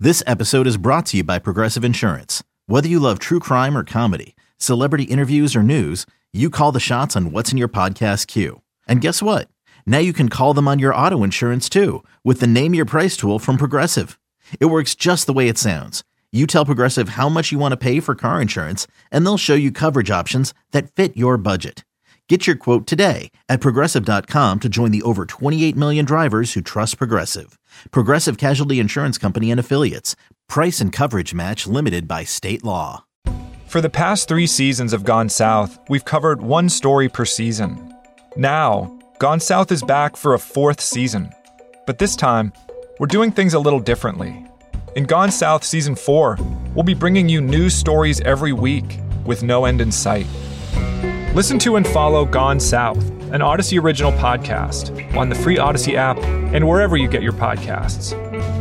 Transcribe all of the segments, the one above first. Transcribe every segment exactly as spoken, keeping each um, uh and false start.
This episode is brought to you by Progressive Insurance. Whether you love true crime or comedy, celebrity interviews or news, you call the shots on what's in your podcast queue. And guess what? Now you can call them on your auto insurance too with the Name Your Price tool from Progressive. It works just the way it sounds. You tell Progressive how much you want to pay for car insurance, and they'll show you coverage options that fit your budget. Get your quote today at Progressive dot com to join the over twenty-eight million drivers who trust Progressive. Progressive Casualty Insurance Company and Affiliates. Price and coverage match limited by state law. For the past three seasons of Gone South, we've covered one story per season. Now, Gone South is back for a fourth season. But this time, we're doing things a little differently. In Gone South Season four, we'll be bringing you new stories every week with no end in sight. Listen to and follow Gone South, an Odyssey original podcast, on the free Odyssey app and wherever you get your podcasts.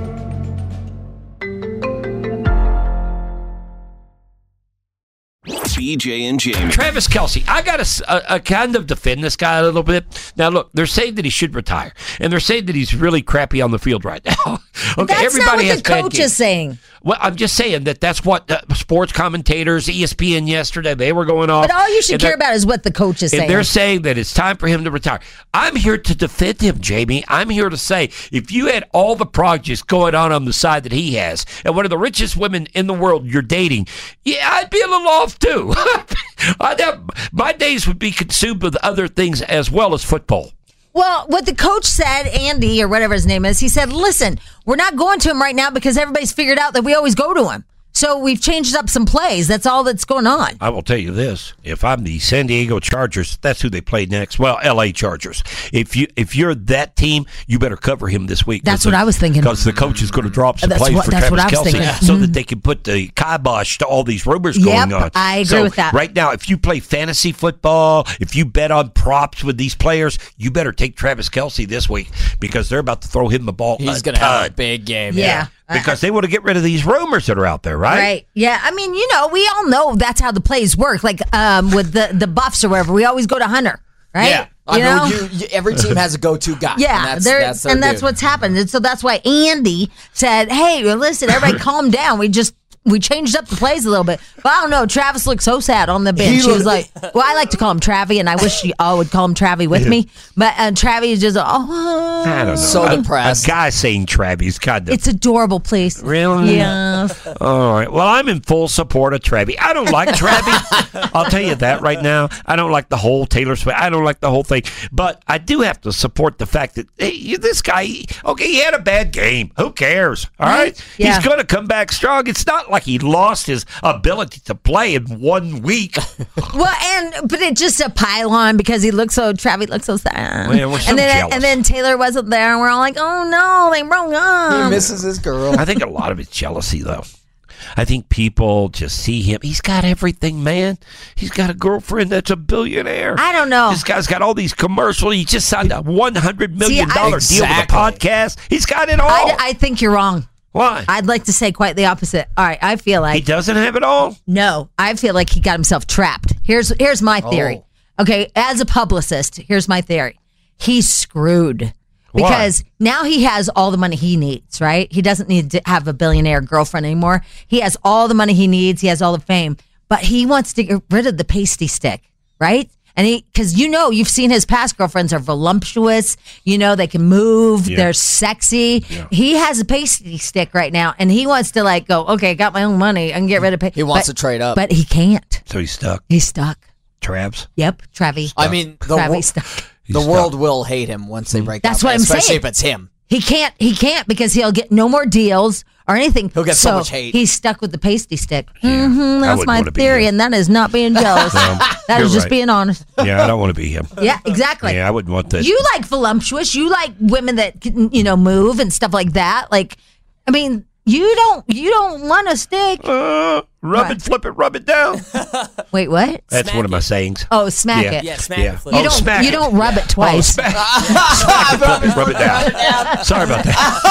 B J and Jamie. Travis Kelce, I got to uh, kind of defend this guy a little bit. Now, look, they're saying that he should retire, and they're saying that he's really crappy on the field right now. Okay, that's everybody not what has the bad coach games. is saying. Well, I'm just saying that that's what uh, sports commentators, E S P N yesterday, they were going off. But all you should care about is what the coach is and saying. they're saying that it's time for him to retire. I'm here to defend him, Jamie. I'm here to say, if you had all the projects going on on the side that he has, and one of the richest women in the world you're dating, yeah, I'd be a little off too. I'd have, my days would be consumed with other things as well as football. Well, what the coach said, Andy, or whatever his name is, he said, listen, we're not going to him right now because everybody's figured out that we always go to him. So we've changed up some plays. That's all that's going on. I will tell you this. If I'm the San Diego Chargers, that's who they play next. Well, L A Chargers. If, you, if you're that team, you better cover him this week. That's what the, I was thinking. Because the coach is going to drop some That's plays what- for that's Travis what I was Kelce thinking. so Mhm. that they can put the kibosh to all these rumors Yep, going on. I agree so with that. Right now, if you play fantasy football, if you bet on props with these players, you better take Travis Kelce this week because they're about to throw him the ball. He's going to have a big game. Yeah. Yeah. Because they want to get rid of these rumors that are out there, right? Right. Yeah. I mean, you know, we all know that's how the plays work. Like um, with the, the Buffs or whatever, we always go to Hunter, right? Yeah. I You know, know? you, you, every team has a go-to guy. Yeah, and that's, there- that's their and that's dude. what's happened. And so that's why Andy said, hey, listen, everybody calm down. We just we changed up the plays a little bit. But I don't know. Travis looked so sad on the bench. He He, was looked- like, well, I like to call him Travie, and I wish you all would call him Travie with me. But uh, Travie is just, oh. I don't know. So a, depressed. A guy saying Travis kind of. It's adorable, please. Really? Yes. All right. Well, I'm in full support of Travis. I don't like Travis. I'll tell you that right now. I don't like the whole Taylor Swift. I don't like the whole thing. But I do have to support the fact that hey, this guy, okay, he had a bad game. Who cares? All right? Right? Yeah. He's going to come back strong. It's not like he lost his ability to play in one week. Well, and but it's just a pylon because he looked so Travie looked so sad. Well, we're so and then jealous. and then Taylor wasn't there, and we're all like, oh no, they broke up. He misses his girl. I think a lot of it's jealousy, though. I think people just see him. He's got everything, man. He's got a girlfriend that's a billionaire. I don't know. This guy's got all these commercials. He just signed a one hundred million dollars See, deal I- with a podcast. He's got it all. I, I think you're wrong. Why? I'd like to say quite the opposite. All right, I feel he like doesn't have it all? no. I feel like he got himself trapped. Here's here's my theory. Okay, as a publicist, here's my theory. He's screwed Why? because now he has all the money he needs. Right? He doesn't need to have a billionaire girlfriend anymore. He has all the money he needs. He has all the fame, but he wants to get rid of the pasty stick. Right? And he, because you know, you've seen his past girlfriends are voluptuous. You know, they can move. Yeah. They're sexy. Yeah. He has a pasty stick right now, and he wants to like go. Okay, I got my own money. I can get rid of. Pa-. He wants but, to trade up. but he can't. So he's stuck. He's stuck. Travs. Yep, Travie. I mean, the, Travie wo- stuck. He's the stuck. world will hate him once they break That's up. what I'm especially saying. if it's him. He can't. He can't because he'll get no more deals or anything. He'll get so much hate. He's stuck with the pasty stick. Yeah, hmm I that's wouldn't my wanna be theory, him. and that is not being jealous. that you're is just right. being honest. Yeah, I don't want to be him. Yeah, exactly. Yeah, I wouldn't want that. You like voluptuous. You like women that can, you know, move and stuff like that. Like, I mean, you don't. You don't want a stick. Uh, rub What? it, flip it, rub it down. Wait, what? That's Smack one of my it. sayings. Oh, smack Yeah. it. Yeah, smack Yeah. it. Flip You Oh, it. don't. smack You it. don't rub it Oh, twice. smack, smack it, flip it, rub it down. Sorry about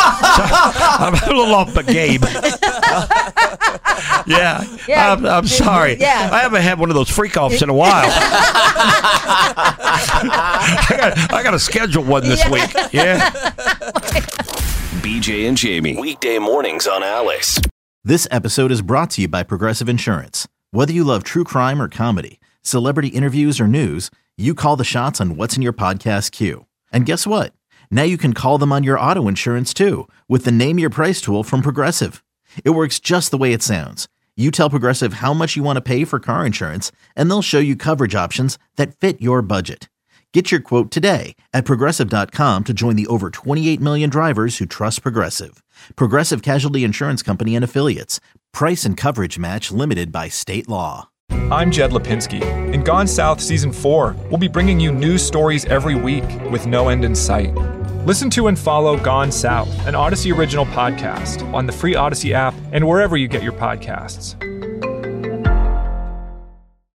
that. Sorry, I'm a little off my game. yeah, Yeah. I'm, I'm sorry. Yeah. I haven't had one of those freak offs in a while. I got, I got to schedule one this Yeah. week. Yeah. B J and Jamie. Weekday mornings on Alice. This episode is brought to you by Progressive Insurance. Whether you love true crime or comedy, celebrity interviews or news, you call the shots on what's in your podcast queue. And guess what? Now you can call them on your auto insurance too with the Name Your Price tool from Progressive. It works just the way it sounds. You tell Progressive how much you want to pay for car insurance, and they'll show you coverage options that fit your budget. Get your quote today at Progressive dot com to join the over twenty-eight million drivers who trust Progressive. Progressive Casualty Insurance Company and Affiliates. Price and coverage match limited by state law. I'm Jed Lipinski. In Gone South Season four, we'll be bringing you news stories every week with no end in sight. Listen to and follow Gone South, an Odyssey original podcast, on the free Odyssey app and wherever you get your podcasts.